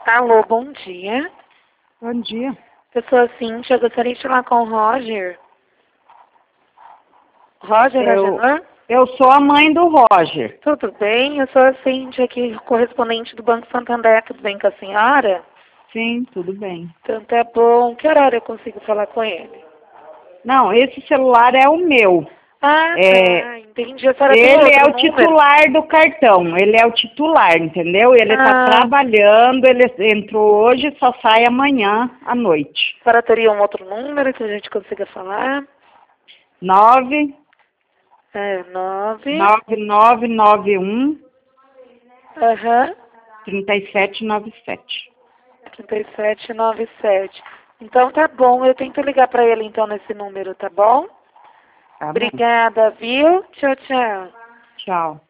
Alô, bom dia. Bom dia. Eu sou a Cíntia, eu gostaria de falar com o Roger. Roger, Agenor? Eu sou a mãe do Roger. Tudo bem? Eu sou a Cíntia, aqui, correspondente do Banco Santander. Tudo bem com a senhora? Sim, tudo bem. Então tá bom. Que horário eu consigo falar com ele? Não, esse celular é o meu. Ah, tá. Entendi. A senhora tem Ele é outro o número? titular do cartão. Ele é o titular, entendeu? Ele está trabalhando, ele entrou hoje e só sai amanhã à noite. A senhora teria um outro número que a gente consiga falar? 9 9. 9991 Aham. 3797. 3797. Então tá bom, eu tento ligar para ele então nesse número, tá bom? Tá bom. Obrigada, viu? Tchau, tchau. Tchau.